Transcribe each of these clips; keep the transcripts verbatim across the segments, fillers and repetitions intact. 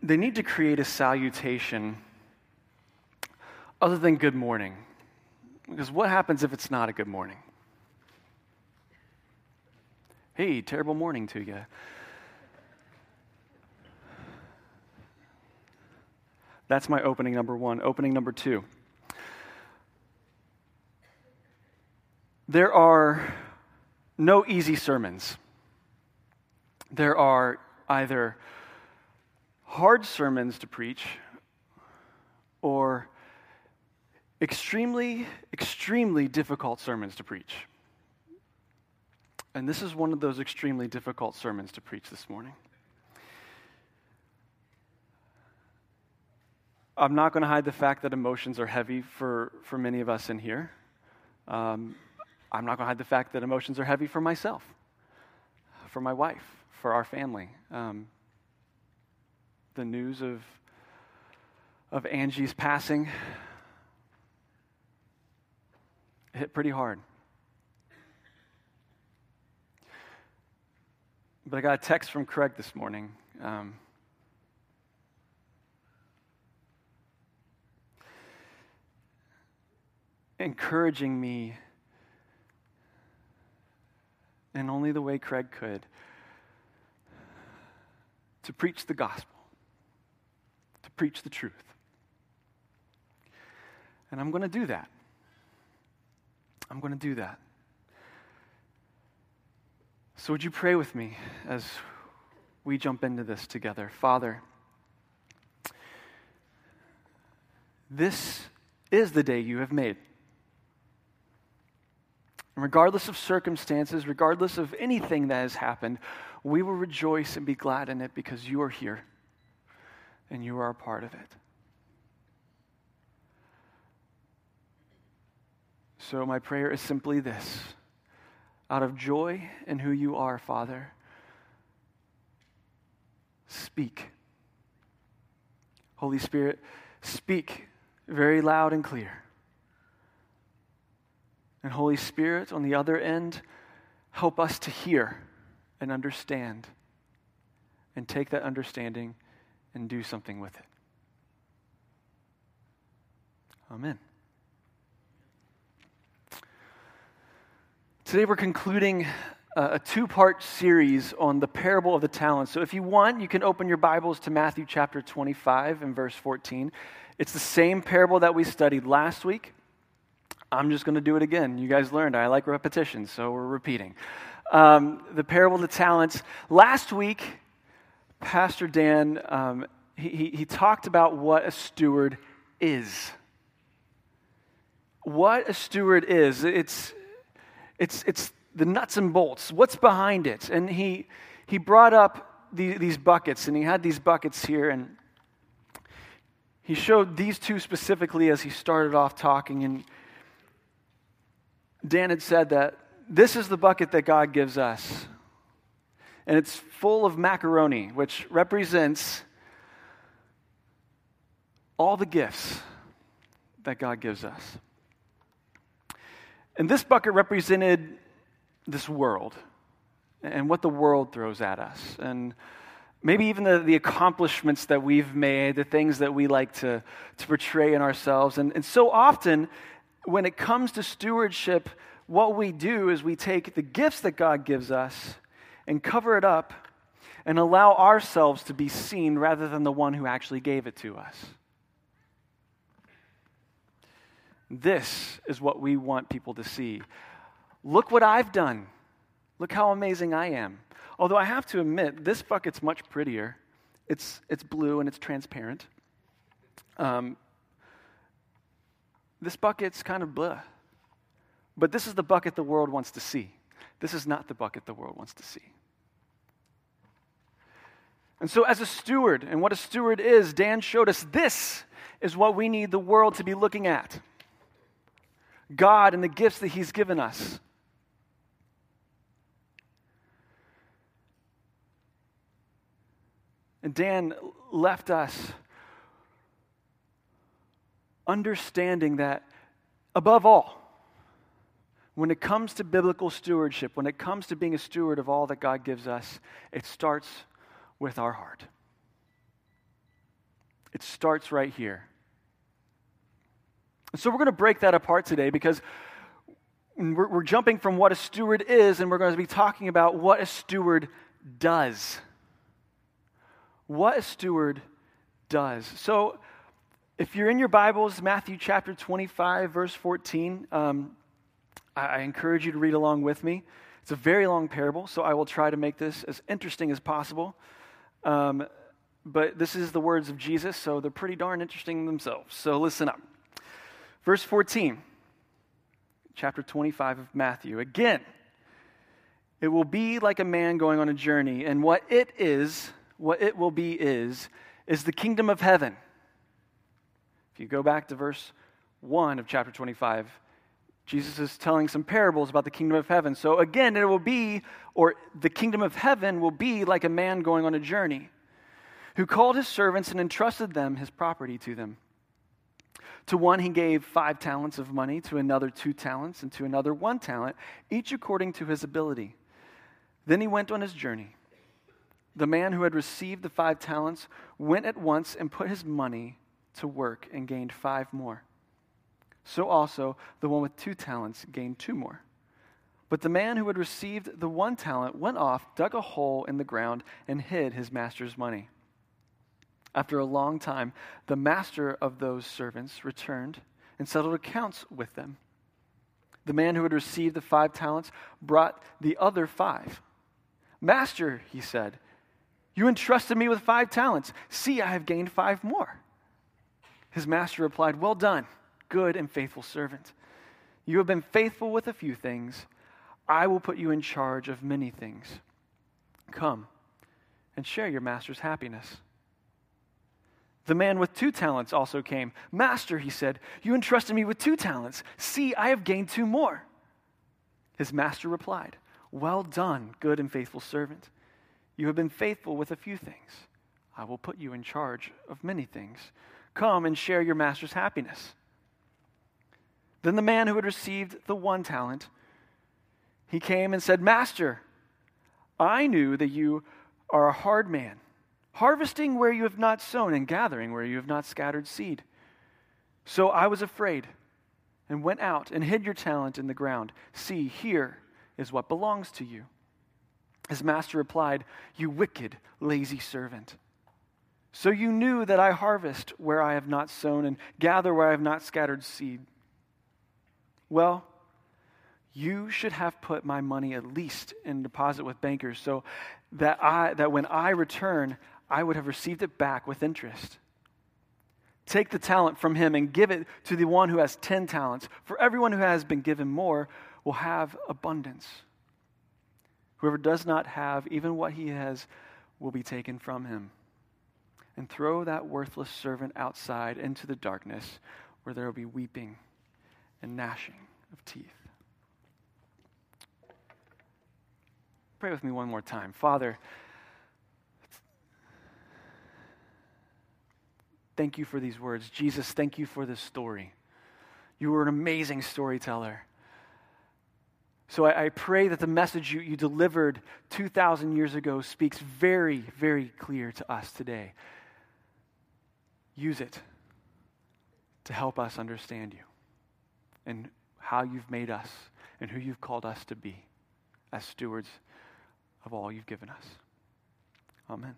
they need to create a salutation other than good morning. Because what happens if it's not a good morning? Hey, terrible morning to you. That's my opening number one. Opening number two. There are no easy sermons. There are either hard sermons to preach or extremely, extremely difficult sermons to preach. And this is one of those extremely difficult sermons to preach this morning. I'm not going to hide the fact that emotions are heavy for, for many of us in here. Um, I'm not going to hide the fact that emotions are heavy for myself, for my wife, for our family. Um, the news of, of Angie's passing hit pretty hard. But I got a text from Craig this morning. Um, encouraging me in only the way Craig could to preach the gospel, to preach the truth. And I'm going to do that. I'm going to do that. So would you pray with me as we jump into this together? Father, this is the day you have made. Regardless of circumstances, regardless of anything that has happened, we will rejoice and be glad in it because you are here and you are a part of it. So my prayer is simply this. Out of joy in who you are, Father, speak. Holy Spirit, speak very loud and clear. And Holy Spirit, on the other end, help us to hear and understand and take that understanding and do something with it. Amen. Today we're concluding a two-part series on the parable of the talents. So if you want, you can open your Bibles to Matthew chapter twenty-five and verse fourteen. It's the same parable that we studied last week. I'm just going to do it again. You guys learned I like repetition, so we're repeating. Um, the parable of the talents. Last week, Pastor Dan, um, he, he, he talked about what a steward is. What a steward is. It's it's it's the nuts and bolts. What's behind it? And he he brought up the, these buckets, and he had these buckets here, and he showed these two specifically as he started off talking, and Dan had said that this is the bucket that God gives us. And it's full of macaroni, which represents all the gifts that God gives us. And this bucket represented this world and what the world throws at us. And maybe even the, the accomplishments that we've made, the things that we like to, to portray in ourselves. And, and so often, when it comes to stewardship, what we do is we take the gifts that God gives us and cover it up and allow ourselves to be seen rather than the one who actually gave it to us. This is what we want people to see. Look what I've done. Look how amazing I am. Although I have to admit, this bucket's much prettier. It's it's blue and it's transparent. Um, this bucket's kind of blah. But this is the bucket the world wants to see. This is not the bucket the world wants to see. And so as a steward, and what a steward is, Dan showed us this is what we need the world to be looking at. God and the gifts that He's given us. And Dan left us understanding that above all, when it comes to biblical stewardship, when it comes to being a steward of all that God gives us, it starts with our heart. It starts right here. And so we're going to break that apart today because we're, we're jumping from what a steward is, and we're going to be talking about what a steward does. What a steward does. So if you're in your Bibles, Matthew chapter twenty-five, verse fourteen, um, I, I encourage you to read along with me. It's a very long parable, so I will try to make this as interesting as possible. Um, but this is the words of Jesus, so they're pretty darn interesting themselves. So listen up. Verse fourteen, chapter twenty-five of Matthew. Again, it will be like a man going on a journey, and what it is, what it will be is, is the kingdom of heaven. If you go back to verse one of chapter twenty-five, Jesus is telling some parables about the kingdom of heaven. So again, it will be, or the kingdom of heaven will be like a man going on a journey, who called his servants and entrusted them his property to them. To one he gave five talents of money, to another two talents, and to another one talent, each according to his ability. Then he went on his journey. The man who had received the five talents went at once and put his money to work and gained five more. So also the one with two talents gained two more. But the man who had received the one talent went off, dug a hole in the ground, and hid his master's money. After a long time, the master of those servants returned and settled accounts with them. The man who had received the five talents brought the other five. Master, he said, you entrusted me with five talents. See, I have gained five more. His master replied, well done, good and faithful servant. You have been faithful with a few things. I will put you in charge of many things. Come and share your master's happiness. The man with two talents also came. Master, he said, you entrusted me with two talents. See, I have gained two more. His master replied, well done, good and faithful servant. You have been faithful with a few things. I will put you in charge of many things. Come and share your master's happiness. Then the man who had received the one talent, he came and said, Master, I knew that you are a hard man, harvesting where you have not sown and gathering where you have not scattered seed. So I was afraid and went out and hid your talent in the ground. See, here is what belongs to you. His master replied, you wicked, lazy servant. So you knew that I harvest where I have not sown and gather where I have not scattered seed. Well, you should have put my money at least in deposit with bankers so that I that when I return, I would have received it back with interest. Take the talent from him and give it to the one who has ten talents. For everyone who has been given more will have abundance. Whoever does not have even what he has will be taken from him. And throw that worthless servant outside into the darkness where there will be weeping and gnashing of teeth. Pray with me one more time. Father, thank you for these words. Jesus, thank you for this story. You were an amazing storyteller. So I, I pray that the message you, you delivered two thousand years ago speaks very, very clear to us today. Use it to help us understand you and how you've made us and who you've called us to be as stewards of all you've given us. Amen.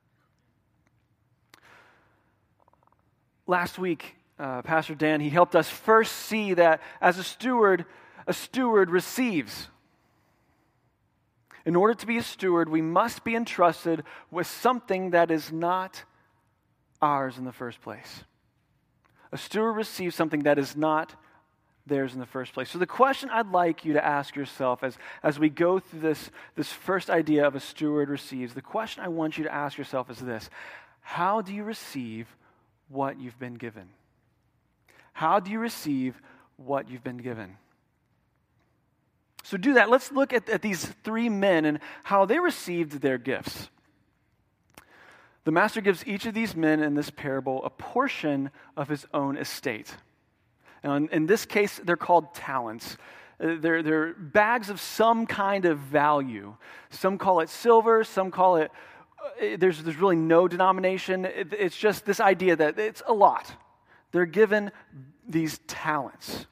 Last week, uh, Pastor Dan, he helped us first see that as a steward, a steward receives. In order to be a steward, we must be entrusted with something that is not ours in the first place. A steward receives something that is not theirs in the first place. So the question I'd like you to ask yourself as, as we go through this, this first idea of a steward receives, the question I want you to ask yourself is this: how do you receive what you've been given? How do you receive what you've been given? So do that. Let's look at, at these three men and how they received their gifts. The master gives each of these men in this parable a portion of his own estate. Now, in, in this case, they're called talents. Uh, they're, they're bags of some kind of value. Some call it silver, some call it uh, there's, there's really no denomination. It, it's just this idea that it's a lot. They're given these talents.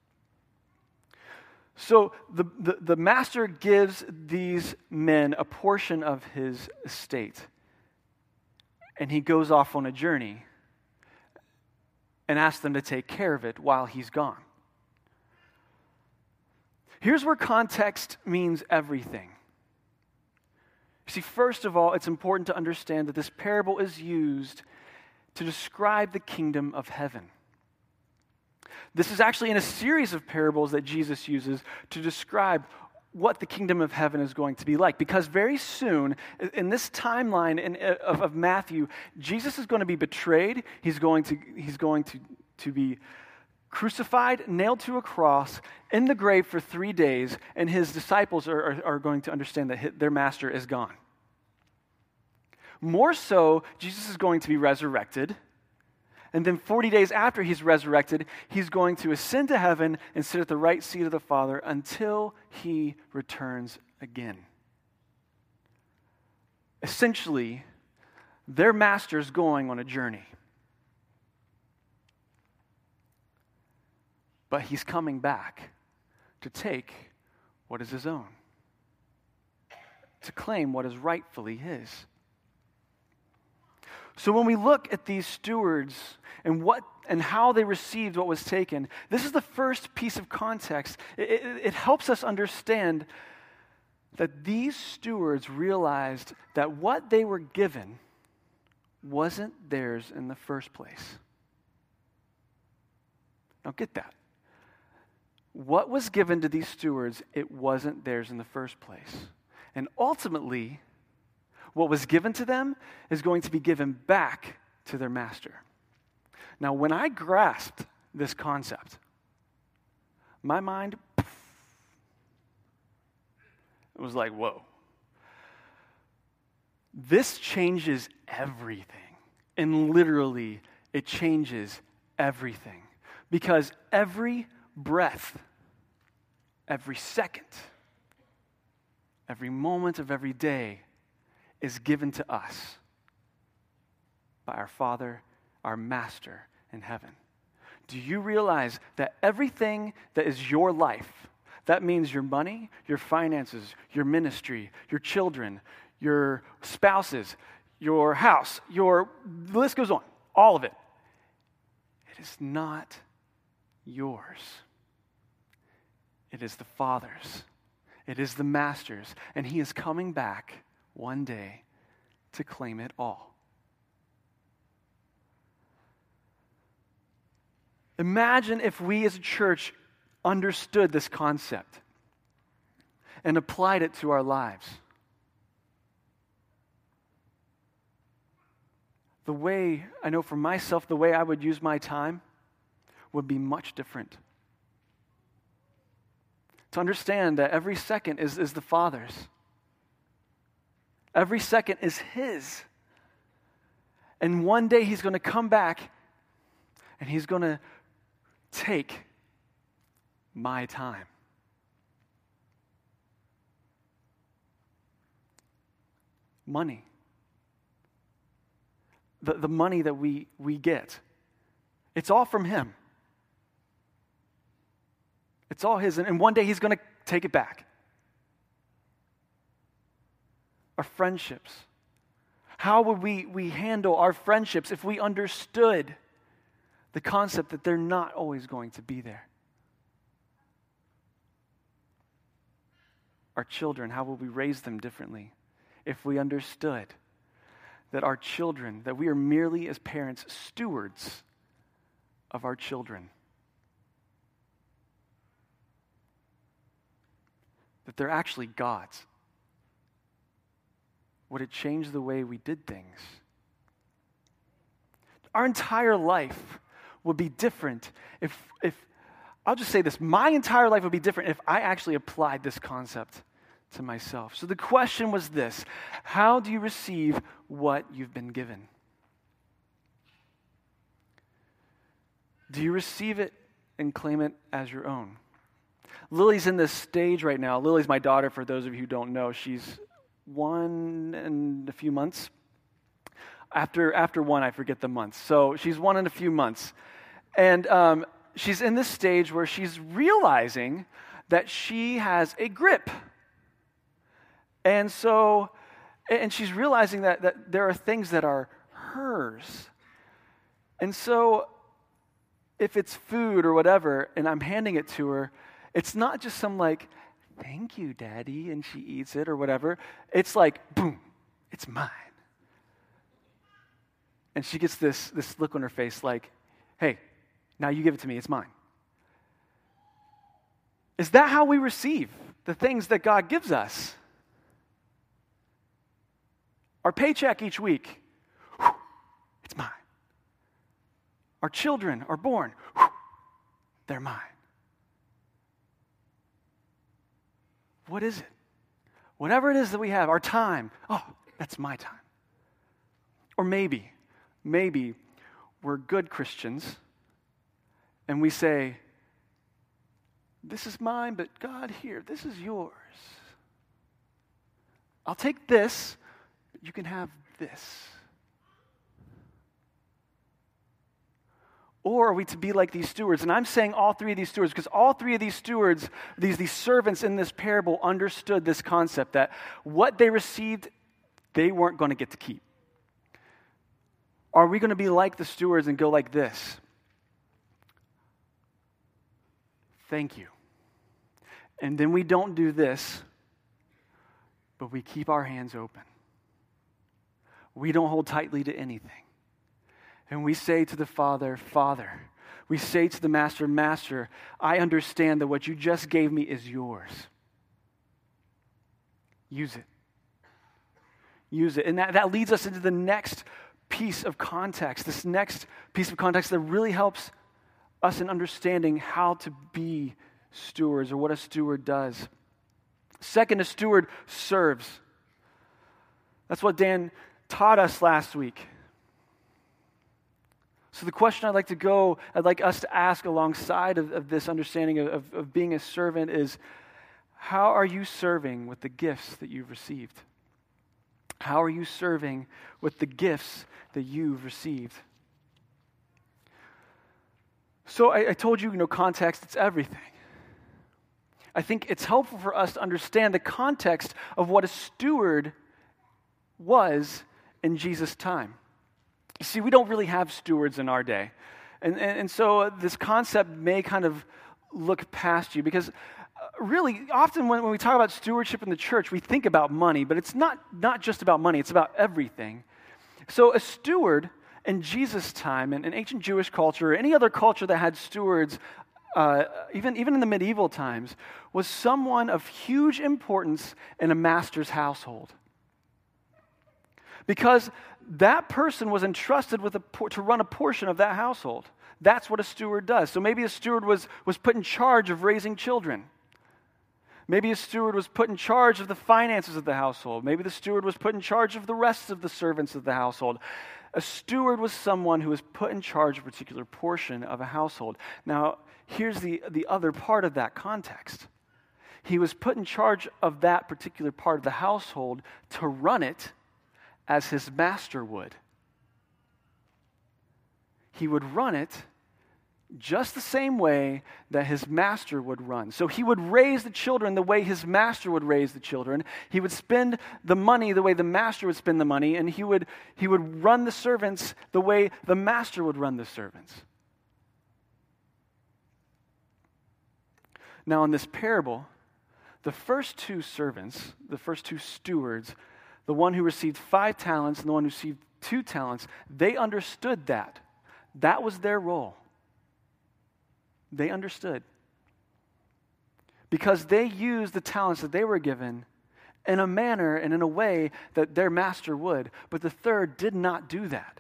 So the, the, the master gives these men a portion of his estate, and he goes off on a journey and asks them to take care of it while he's gone. Here's where context means everything. You see, first of all, it's important to understand that this parable is used to describe the kingdom of heaven. This is actually in a series of parables that Jesus uses to describe what the kingdom of heaven is going to be like. Because very soon, in this timeline in, of, of Matthew, Jesus is going to be betrayed. He's going to, he's going to, to be crucified, nailed to a cross, in the grave for three days, and his disciples are, are, are going to understand that his, their master is gone. More so, Jesus is going to be resurrected, and then forty days after he's resurrected, he's going to ascend to heaven and sit at the right seat of the Father until he returns again. Essentially, their master's going on a journey. But he's coming back to take what is his own, to claim what is rightfully his. So when we look at these stewards and what and how they received what was taken, this is the first piece of context. It, it, it helps us understand that these stewards realized that what they were given wasn't theirs in the first place. Now get that. What was given to these stewards, it wasn't theirs in the first place. And ultimately, what was given to them is going to be given back to their master. Now, when I grasped this concept, my mind, it was like, whoa. This changes everything. And literally, it changes everything. Because every breath, every second, every moment of every day is given to us by our Father, our Master in heaven. Do you realize that everything that is your life, that means your money, your finances, your ministry, your children, your spouses, your house, your, the list goes on, all of it, it is not yours. It is the Father's. It is the Master's. And he is coming back one day to claim it all. Imagine if we as a church understood this concept and applied it to our lives. The way, I know for myself, the way I would use my time would be much different. To understand that every second is, is the Father's. Every second is his. And one day he's going to come back and he's going to take my time. Money. The, the money that we, we get. It's all from him. It's all his. And, and one day he's going to take it back. Our friendships. How would we, we handle our friendships if we understood the concept that they're not always going to be there? Our children, how will we raise them differently if we understood that our children, that we are merely as parents stewards of our children? That they're actually God's. Would it change the way we did things? Our entire life would be different if, if, I'll just say this, my entire life would be different if I actually applied this concept to myself. So the question was this: how do you receive what you've been given? Do you receive it and claim it as your own? Lily's in this stage right now. Lily's my daughter, for those of you who don't know. She's one and a few months. After after one, I forget the months. So she's one in a few months. And um, she's in this stage where she's realizing that she has a grip. And so, and she's realizing that, that there are things that are hers. And so, if it's food or whatever, and I'm handing it to her, it's not just some like, thank you, Daddy, and she eats it or whatever. It's like, boom, it's mine. And she gets this, this look on her face like, hey, now you give it to me, it's mine. Is that how we receive the things that God gives us? Our paycheck each week, whew, it's mine. Our children are born, whew, they're mine. What is it? Whatever it is that we have, our time, oh, that's my time. Or maybe, maybe we're good Christians and we say, this is mine, but God, here, this is yours. I'll take this, but you can have this. Or are we to be like these stewards? And I'm saying all three of these stewards because all three of these stewards, these, these servants in this parable understood this concept that what they received, they weren't going to get to keep. Are we going to be like the stewards and go like this? Thank you. And then we don't do this, but we keep our hands open. We don't hold tightly to anything. And we say to the Father, Father. We say to the Master, Master, I understand that what you just gave me is yours. Use it. Use it. And that, that leads us into the next piece of context, this next piece of context that really helps us in understanding how to be stewards or what a steward does. Second, a steward serves. That's what Dan taught us last week. So the question I'd like to go, I'd like us to ask alongside of, of this understanding of, of, of being a servant is, how are you serving with the gifts that you've received? How are you serving with the gifts that you've received? So I, I told you, you know, context, it's everything. I think it's helpful for us to understand the context of what a steward was in Jesus' time. You see, we don't really have stewards in our day. And, and, and so this concept may kind of look past you because really, often when, when we talk about stewardship in the church, we think about money, but it's not, not just about money, it's about everything. So a steward in Jesus' time, in, in ancient Jewish culture, or any other culture that had stewards, uh, even, even in the medieval times, was someone of huge importance in a master's household. Because that person was entrusted with a, to run a portion of that household. That's what a steward does. So maybe a steward was, was put in charge of raising children. Maybe a steward was put in charge of the finances of the household. Maybe the steward was put in charge of the rest of the servants of the household. A steward was someone who was put in charge of a particular portion of a household. Now, here's the, the other part of that context. He was put in charge of that particular part of the household to run it as his master would. He would run it just the same way that his master would run. So he would raise the children the way his master would raise the children. He would spend the money the way the master would spend the money, and he would, he would run the servants the way the master would run the servants. Now in this parable, the first two servants, the first two stewards, the one who received five talents and the one who received two talents, they understood that. That was their role. They understood. Because they used the talents that they were given in a manner and in a way that their master would. But the third did not do that.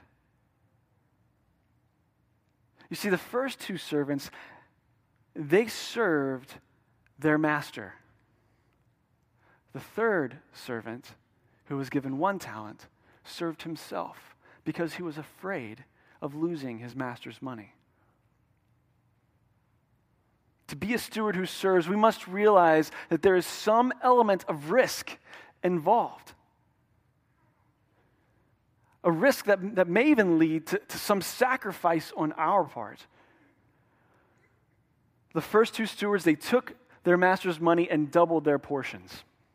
You see, the first two servants, they served their master. The third servant, who was given one talent, served himself because he was afraid of losing his master's money. To be a steward who serves, we must realize that there is some element of risk involved. a risk that, that may even lead to, to some sacrifice on our part. The first two stewards, they took their master's money and doubled their portions.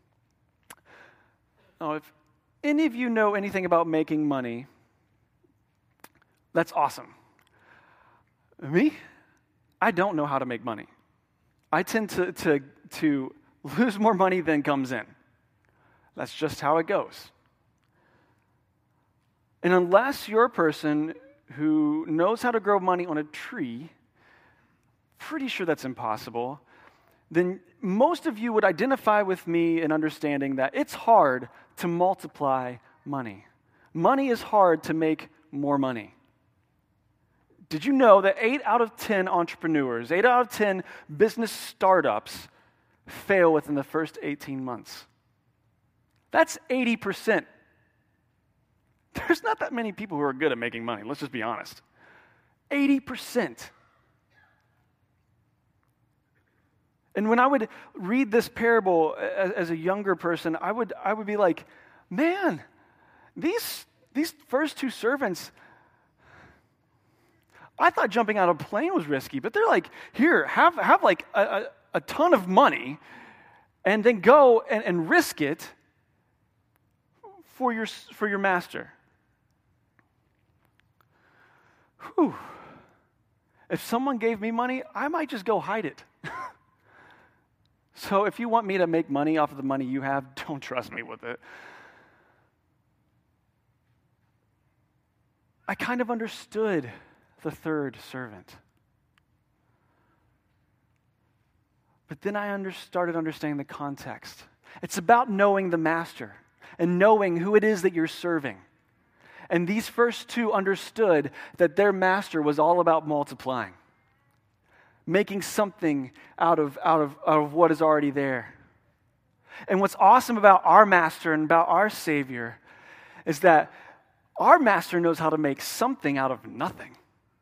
Now, if any of you know anything about making money, that's awesome. Me? I don't know how to make money. I tend to, to, to lose more money than comes in. That's just how it goes. And unless you're a person who knows how to grow money on a tree, pretty sure that's impossible, then most of you would identify with me in understanding that it's hard to multiply money. Money is hard to make more money. Did you know that eight out of ten entrepreneurs, eight out of ten business startups fail within the first eighteen months? That's eighty percent. There's not that many people who are good at making money, let's just be honest. eighty percent. And when I would read this parable as, as a younger person, I would I would be like, man, these these first two servants, I thought jumping out of a plane was risky, but they're like, here, have have like a, a, a ton of money, and then go and, and risk it for your for your master. Whew. If someone gave me money, I might just go hide it. So if you want me to make money off of the money you have, don't trust me with it. I kind of understood the third servant. But then I under, started understanding the context. It's about knowing the master and knowing who it is that you're serving. And these first two understood that their master was all about multiplying, making something out of, out of, out of what is already there. And what's awesome about our master and about our Savior is that our master knows how to make something out of nothing.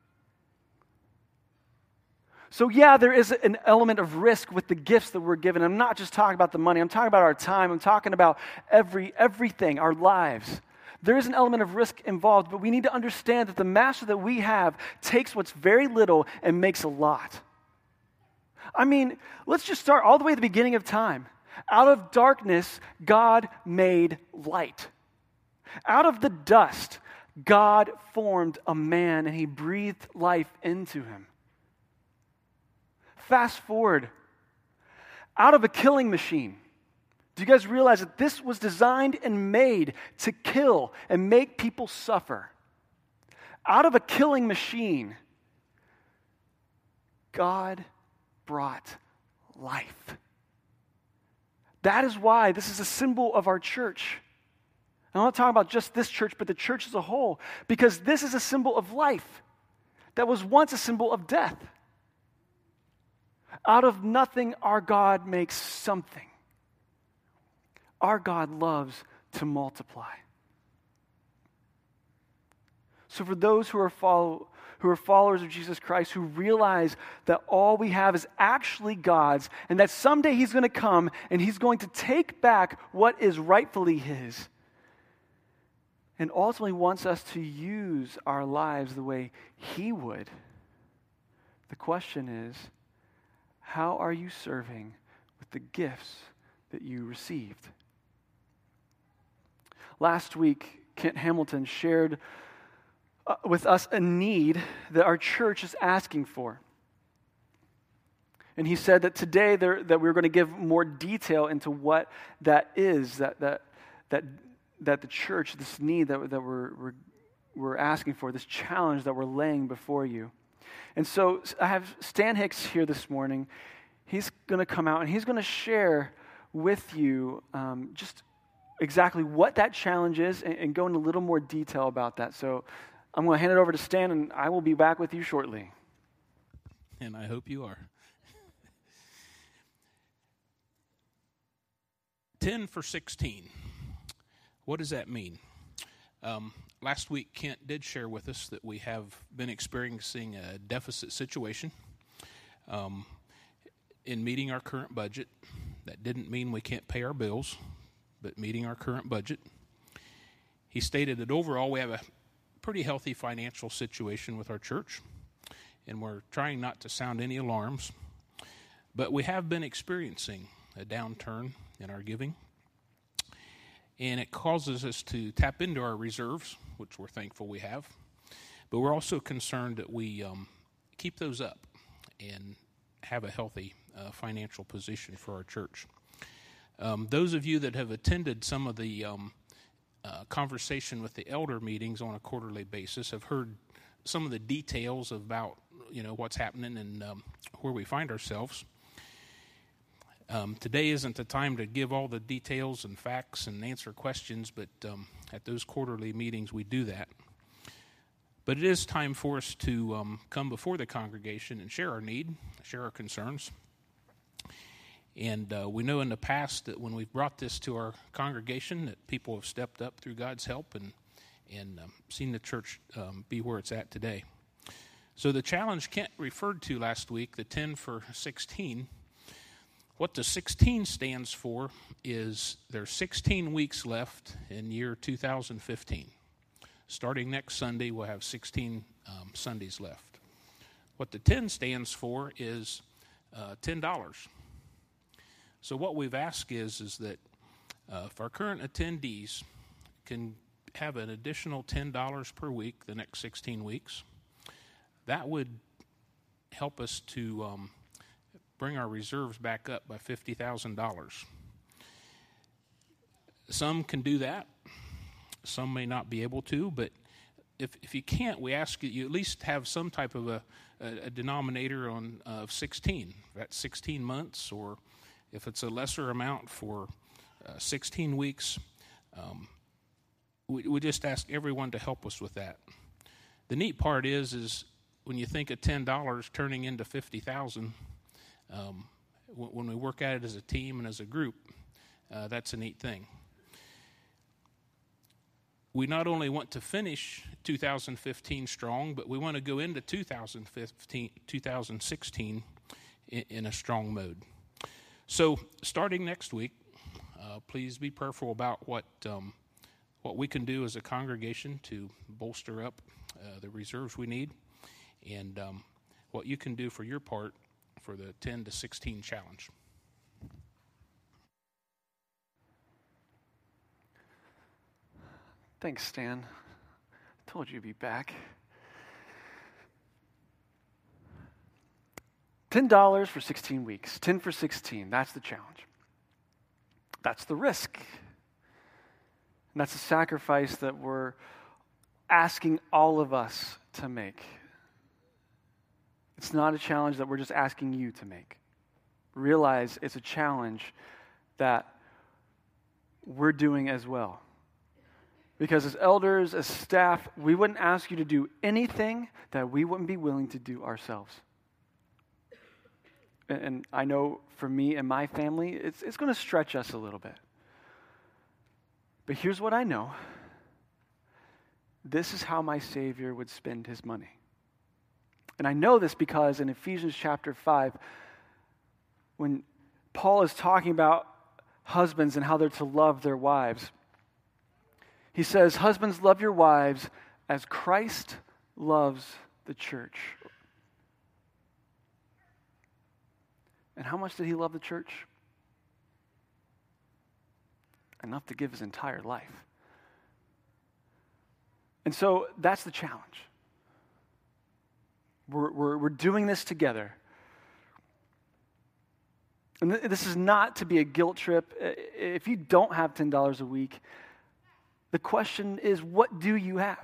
So yeah, there is an element of risk with the gifts that we're given. I'm not just talking about the money. I'm talking about our time. I'm talking about every everything, our lives. There is an element of risk involved, but we need to understand that the master that we have takes what's very little and makes a lot. I mean, let's just start all the way at the beginning of time. Out of darkness, God made light. Out of the dust, God formed a man and he breathed life into him. Fast forward. Out of a killing machine, do you guys realize that this was designed and made to kill and make people suffer? Out of a killing machine, God brought life. That is why this is a symbol of our church. I'm not talking about just this church, but the church as a whole, because this is a symbol of life that was once a symbol of death. Out of nothing, our God makes something. Our God loves to multiply. So for those who are follow, who are followers of Jesus Christ, who realize that all we have is actually God's, and that someday he's going to come and he's going to take back what is rightfully his, and ultimately wants us to use our lives the way he would, the question is, how are you serving with the gifts that you received? Last week, Kent Hamilton shared uh, with us a need that our church is asking for. And he said that today there, that we're going to give more detail into what that is, that that that that the church, this need that, that we're, we're, we're asking for, this challenge that we're laying before you. And so I have Stan Hicks here this morning. He's going to come out and he's going to share with you um, just exactly what that challenge is and, and go into a little more detail about that. So I'm going to hand it over to Stan, and I will be back with you shortly. And I hope you are. ten for sixteen. What does that mean? Um, last week, Kent did share with us that we have been experiencing a deficit situation um, in meeting our current budget. That didn't mean we can't pay our bills, but meeting our current budget. he stated that overall we have a pretty healthy financial situation with our church, and we're trying not to sound any alarms, but we have been experiencing a downturn in our giving, and it causes us to tap into our reserves, which we're thankful we have, but we're also concerned that we um, keep those up and have a healthy uh, financial position for our church. Um, those of you that have attended some of the um, uh, conversation with the elder meetings on a quarterly basis have heard some of the details about, you know, what's happening and um, where we find ourselves. Um, today isn't the time to give all the details and facts and answer questions, but um, at those quarterly meetings we do that. But it is time for us to um, come before the congregation and share our need, share our concerns. And uh, we know in the past that when we've brought this to our congregation that people have stepped up through God's help and, and um, seen the church um, be where it's at today. So the challenge Kent referred to last week, the ten for sixteen, what the sixteen stands for is there's sixteen weeks left in year two thousand fifteen. Starting next Sunday, we'll have sixteen um, Sundays left. What the ten stands for is uh, ten dollars. So what we've asked is, is that uh, if our current attendees can have an additional ten dollars per week the next sixteen weeks, that would help us to um, bring our reserves back up by fifty thousand dollars. Some can do that. Some may not be able to, but if if you can't, we ask you, you at least have some type of a, a, a denominator on uh, of sixteen. That's sixteen months, or if it's a lesser amount for uh, sixteen weeks, um, we, we just ask everyone to help us with that. The neat part is, is when you think of ten dollars turning into fifty thousand dollars, um, w- when we work at it as a team and as a group, uh, that's a neat thing. We not only want to finish two thousand fifteen strong, but we want to go into two thousand fifteen, two thousand sixteen in, in a strong mode. So starting next week, uh, please be prayerful about what um, what we can do as a congregation to bolster up uh, the reserves we need, and um, what you can do for your part for the ten to sixteen challenge. Thanks, Stan. I told you to be back. ten dollars for sixteen weeks. ten for sixteen. That's the challenge. That's the risk. And that's the sacrifice that we're asking all of us to make. It's not a challenge that we're just asking you to make. Realize it's a challenge that we're doing as well. Because as elders, as staff, we wouldn't ask you to do anything that we wouldn't be willing to do ourselves. And, and I know for me and my family, it's, it's going to stretch us a little bit. But here's what I know. This is how my Savior would spend his money. And I know this because in Ephesians chapter five, when Paul is talking about husbands and how they're to love their wives, he says, husbands, love your wives as Christ loves the church. And how much did he love the church? Enough to give his entire life. And so that's the challenge. We're, we're, we're doing this together. And th- this is not to be a guilt trip. If you don't have ten dollars a week, the question is, what do you have?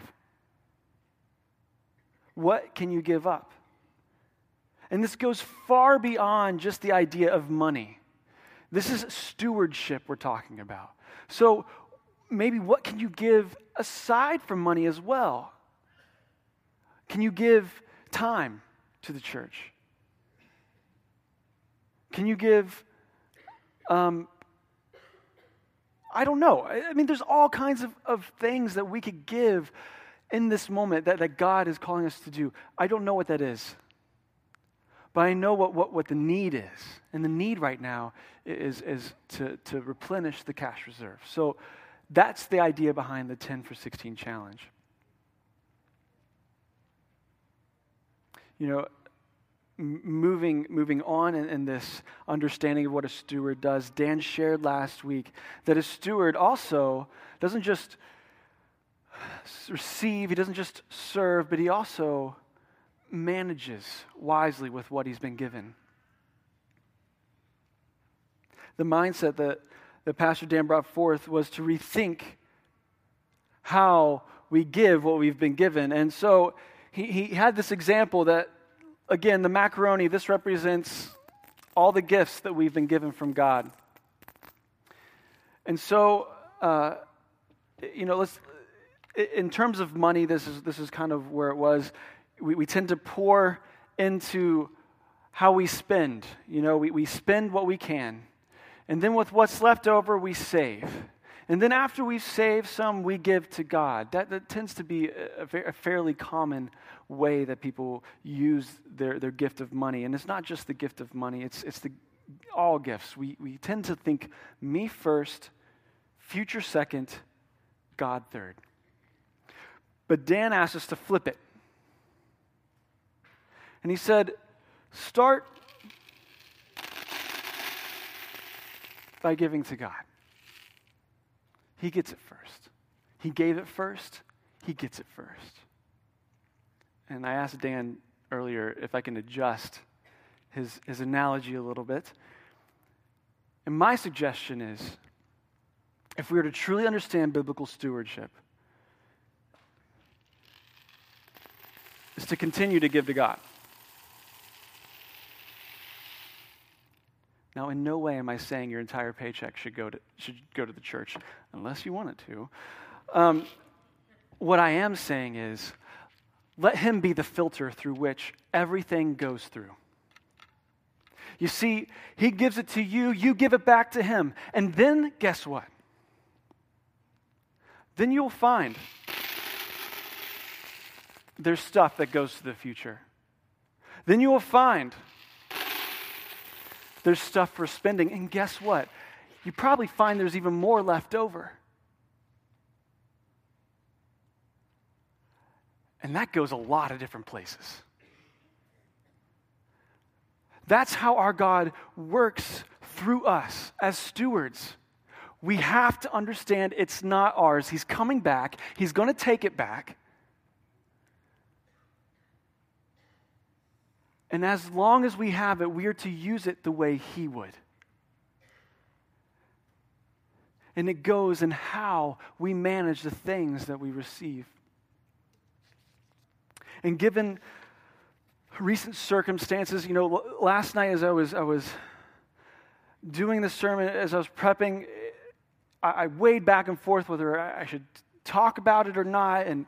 What can you give up? And this goes far beyond just the idea of money. This is stewardship we're talking about. So maybe what can you give aside from money as well? Can you give time to the church? Can you give um, I don't know. I mean, there's all kinds of, of things that we could give in this moment that, that God is calling us to do. I don't know what that is. But I know what, what, what the need is. And the need right now is, is to, to replenish the cash reserve. So that's the idea behind the ten for sixteen challenge. You know, m- moving moving on in, in this understanding of what a steward does, Dan shared last week that a steward also doesn't just receive, he doesn't just serve, but he also manages wisely with what he's been given. The mindset that, that Pastor Dan brought forth was to rethink how we give what we've been given. And so he, he had this example that, again, the macaroni, this represents all the gifts that we've been given from God. And so, uh, you know, let's, in terms of money, this is this is kind of where it was. We, we tend to pour into how we spend. You know, we, we spend what we can. And then with what's left over, we save. And then after we've saved some, we give to God. That, that tends to be a, a fairly common way that people use their, their gift of money. And it's not just the gift of money, it's it's the all gifts. We we tend to think me first, future second, God third. But Dan asked us to flip it. And he said, start by giving to God. He gets it first. He gave it first. He gets it first. And I asked Dan earlier if I can adjust his, his analogy a little bit. And my suggestion is, if we are to truly understand biblical stewardship, is to continue to give to God. Now, in no way am I saying your entire paycheck should go to should go to the church, unless you want it to. Um, what I am saying is, let him be the filter through which everything goes through. You see, he gives it to you, you give it back to him, and then guess what? Then you'll find there's stuff that goes to the future. Then you will find there's stuff for spending. And guess what? You probably find there's even more left over. And that goes a lot of different places. That's how our God works through us as stewards. We have to understand it's not ours. He's coming back. He's going to take it back. And as long as we have it, we are to use it the way he would. And it goes in how we manage the things that we receive. And given recent circumstances, you know, last night as I was I was doing the sermon, as I was prepping, I, I weighed back and forth whether I should talk about it or not. And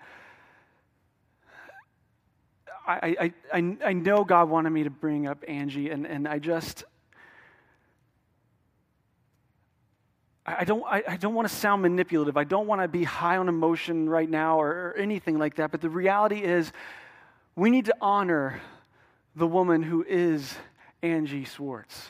I, I, I, I know God wanted me to bring up Angie, and, and I just, I don't I, I don't want to sound manipulative. I don't want to be high on emotion right now or, or anything like that. But the reality is, we need to honor the woman who is Angie Swartz.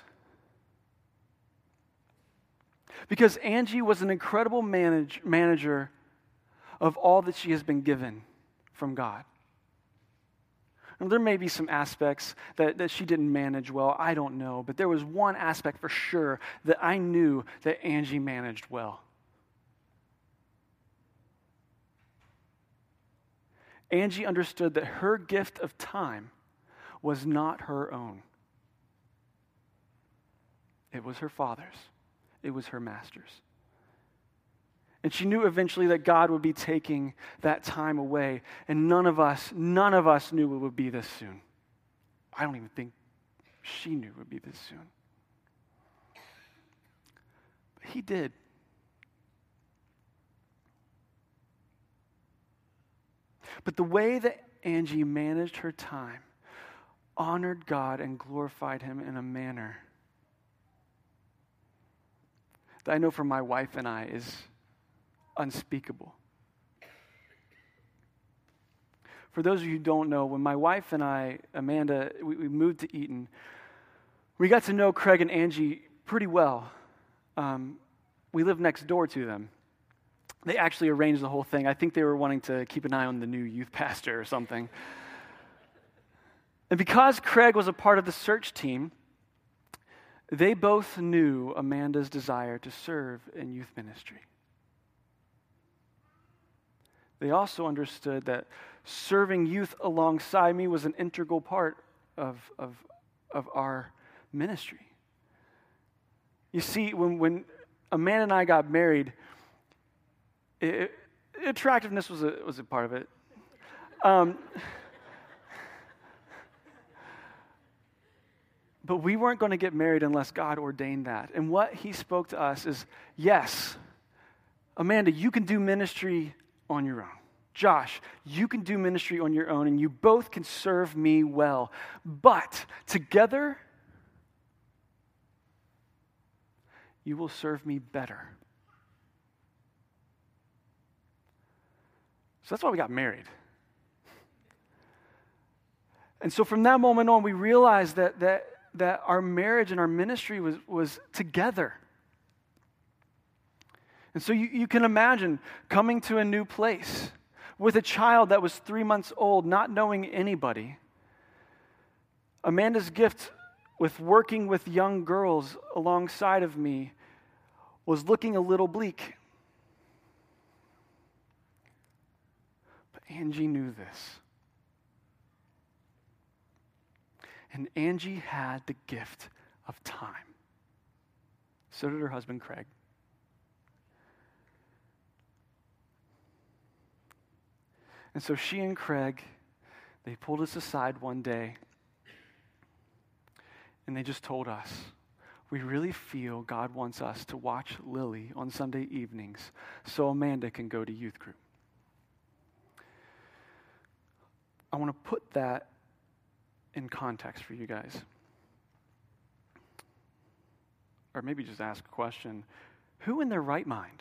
Because Angie was an incredible manage, manager of all that she has been given from God. Now, there may be some aspects that, that she didn't manage well, I don't know, but there was one aspect for sure that I knew that Angie managed well. Angie understood that her gift of time was not her own. It was her Father's. It was her Master's. And she knew eventually that God would be taking that time away. And none of us, none of us knew it would be this soon. I don't even think she knew it would be this soon. But he did. But the way that Angie managed her time honored God and glorified him in a manner that I know for my wife and I is unspeakable. For those of you who don't know, when my wife and I, Amanda, we, we moved to Eaton, we got to know Craig and Angie pretty well. Um, we lived next door to them. They actually arranged the whole thing. I think they were wanting to keep an eye on the new youth pastor or something. And because Craig was a part of the search team, they both knew Amanda's desire to serve in youth ministry. They also understood that serving youth alongside me was an integral part of, of, of our ministry. You see, when, when Amanda and I got married, it, attractiveness was a, was a part of it. Um, but we weren't going to get married unless God ordained that. And what he spoke to us is, yes, Amanda, you can do ministry on your own. Josh, you can do ministry on your own, and you both can serve me well. But together, you will serve me better. So that's why we got married. And so from that moment on, we realized that that, that our marriage and our ministry was, was together. And so you, you can imagine coming to a new place with a child that was three months old, not knowing anybody. Amanda's gift with working with young girls alongside of me was looking a little bleak. But Angie knew this. And Angie had the gift of time. So did her husband, Craig. And so she and Craig, they pulled us aside one day, and they just told us, we really feel God wants us to watch Lily on Sunday evenings so Amanda can go to youth group. I want to put that in context for you guys. Or maybe just ask a question. Who in their right mind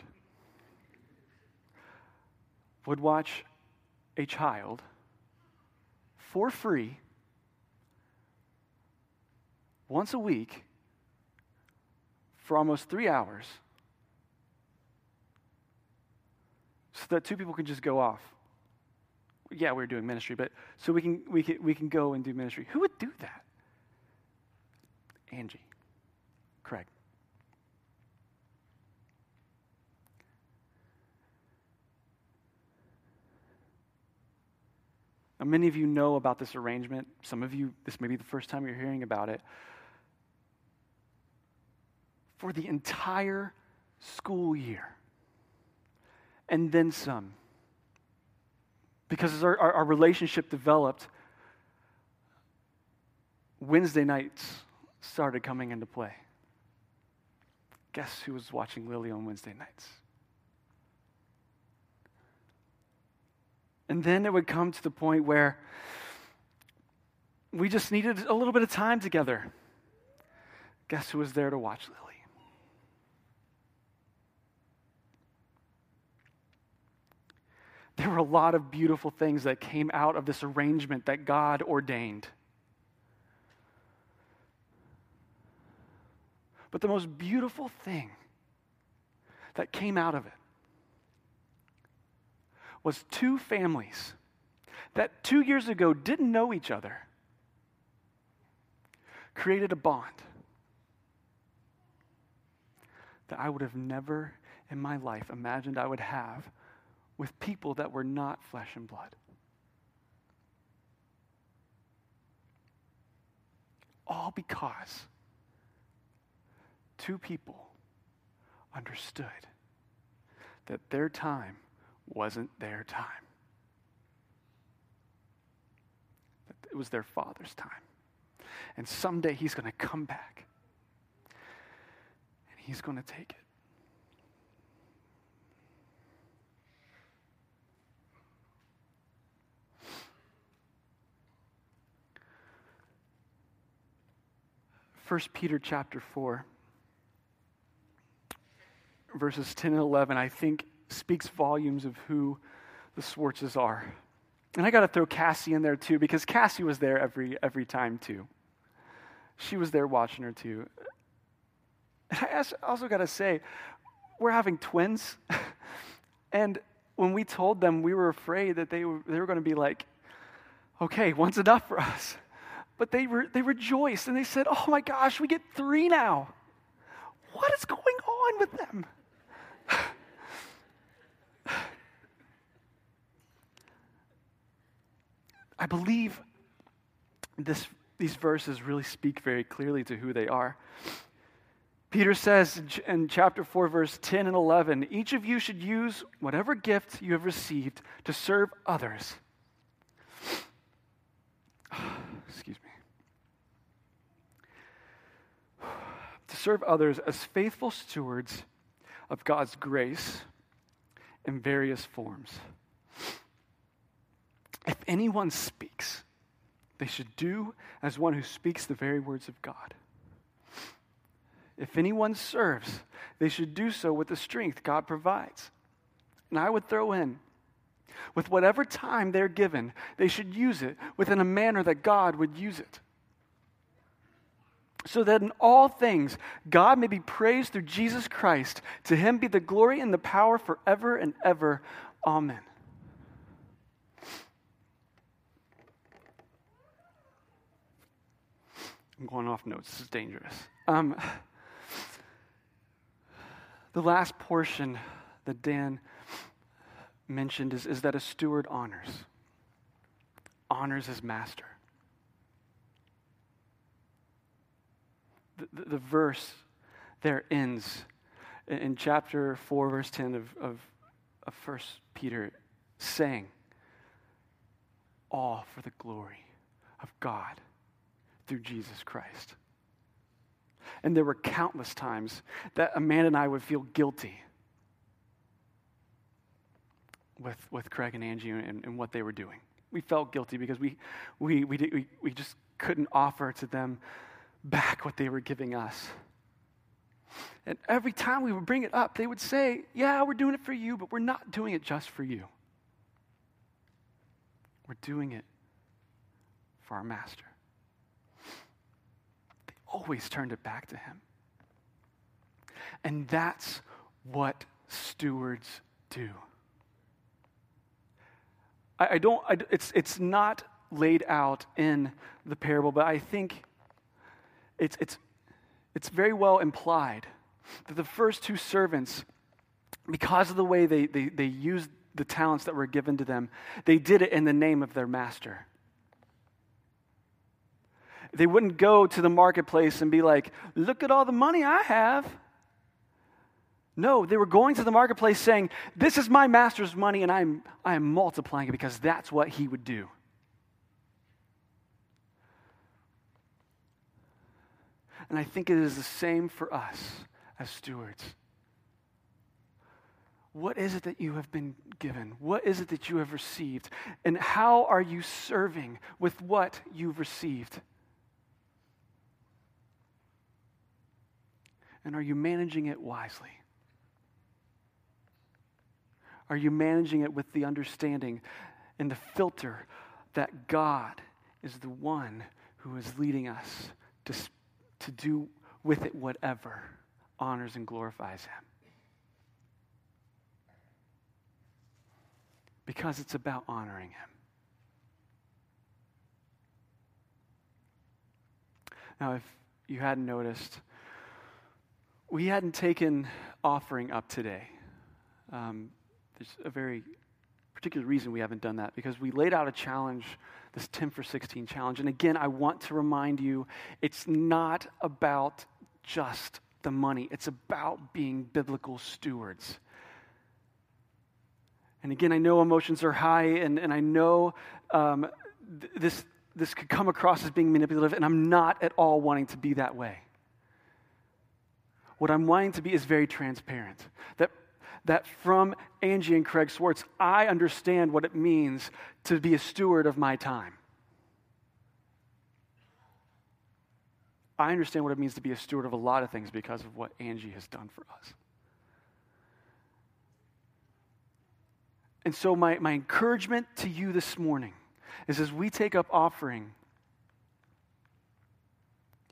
would watch a child for free once a week for almost three hours so that two people can just go off? Yeah, we're doing ministry, but so we can we can we can go and do ministry. Who would do that? Angie, Craig. Now, many of you know about this arrangement. Some of you, this may be the first time you're hearing about it. For the entire school year, and then some. Because as our, our, our relationship developed, Wednesday nights started coming into play. Guess who was watching Lily on Wednesday nights? And then it would come to the point where we just needed a little bit of time together. Guess who was there to watch Lily? There were a lot of beautiful things that came out of this arrangement that God ordained. But the most beautiful thing that came out of it was two families that two years ago didn't know each other created a bond that I would have never in my life imagined I would have with people that were not flesh and blood. All because two people understood that their time wasn't their time. That it was their Father's time. And someday he's going to come back and he's going to take it. First Peter chapter four, verses ten and eleven, I think speaks volumes of who the Swartzes are. And I got to throw Cassie in there too, because Cassie was there every every time too. She was there watching her too. And I also got to say, we're having twins. And when we told them, we were afraid that they were, they were going to be like, okay, one's enough for us. But they re- they rejoiced and they said, oh my gosh, we get three now. What is going on with them? I believe this, these verses really speak very clearly to who they are. Peter says in chapter four, verse ten and eleven, each of you should use whatever gift you have received to serve others. Excuse me. To serve others as faithful stewards of God's grace in various forms. If anyone speaks, they should do as one who speaks the very words of God. If anyone serves, they should do so with the strength God provides. And I would throw in, with whatever time they're given, they should use it within a manner that God would use it. So that in all things, God may be praised through Jesus Christ. To him be the glory and the power forever and ever. Amen. I'm going off notes. This is dangerous. Um, the last portion that Dan mentioned is, is that a steward honors. Honors his master. The, the, the verse there ends in, in chapter four, verse ten of, of, of First Peter, saying, all for the glory of God through Jesus Christ. And there were countless times that Amanda and I would feel guilty with, with Craig and Angie and, and what they were doing. We felt guilty because we, we, we, did, we, we just couldn't offer to them back what they were giving us. And every time we would bring it up, they would say, yeah, we're doing it for you, but we're not doing it just for you. We're doing it for our master. Always turned it back to him. And that's what stewards do. I, I don't, I, it's, it's not laid out in the parable, but I think it's, it's, it's very well implied that the first two servants, because of the way they, they, they used the talents that were given to them, they did it in the name of their master. They wouldn't go to the marketplace and be like, look at all the money I have. No, they were going to the marketplace saying, this is my master's money and I'm, I am multiplying it because that's what he would do. And I think it is the same for us as stewards. What is it that you have been given? What is it that you have received? And how are you serving with what you've received? And are you managing it wisely? Are you managing it with the understanding and the filter that God is the one who is leading us to, to do with it whatever honors and glorifies him? Because it's about honoring him. Now, if you hadn't noticed, we hadn't taken offering up today. Um, there's a very particular reason we haven't done that, because we laid out a challenge, this ten for sixteen challenge. And again, I want to remind you, it's not about just the money. It's about being biblical stewards. And again, I know emotions are high, and, and I know um, th- this, this could come across as being manipulative, and I'm not at all wanting to be that way. What I'm wanting to be is very transparent. That, that from Angie and Craig Swartz, I understand what it means to be a steward of my time. I understand what it means to be a steward of a lot of things because of what Angie has done for us. And so my, my encouragement to you this morning is, as we take up offering,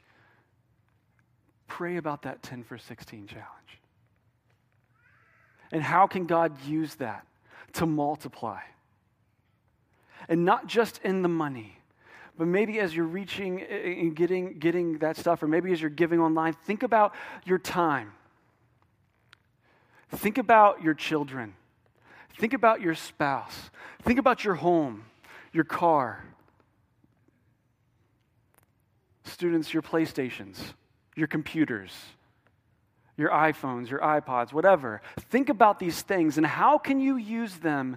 pray about that ten for sixteen challenge. And how can God use that to multiply? And not just in the money, but maybe as you're reaching and getting, getting that stuff, or maybe as you're giving online, think about your time. Think about your children. Think about your spouse. Think about your home, your car. Students, your PlayStations, your computers, your iPhones, your iPods, whatever. Think about these things and how can you use them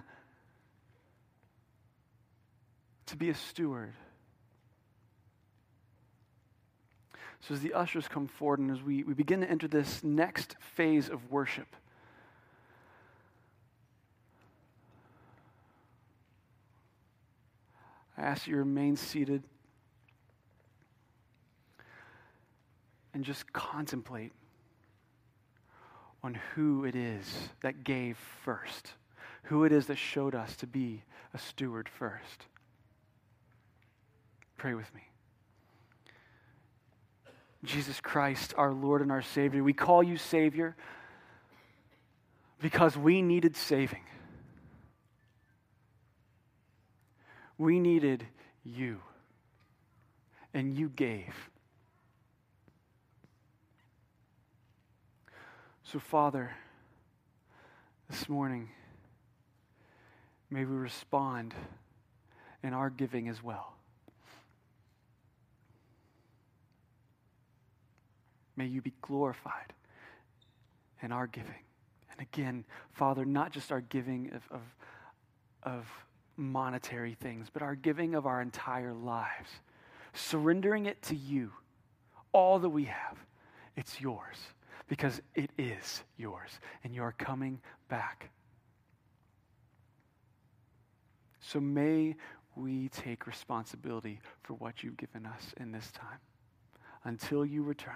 to be a steward? So as the ushers come forward and as we, we begin to enter this next phase of worship, I ask you to remain seated and just contemplate on who it is that gave first, who it is that showed us to be a steward first. Pray with me. Jesus Christ, our Lord and our Savior, we call you Savior because we needed saving. We needed you, and you gave. So, Father, this morning, may we respond in our giving as well. May you be glorified in our giving. And again, Father, not just our giving of, of, of monetary things, but our giving of our entire lives. Surrendering it to you, all that we have, it's yours. Because it is yours, and you are coming back. So may we take responsibility for what you've given us in this time until you return.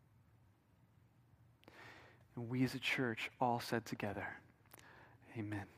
And we as a church all said together, amen.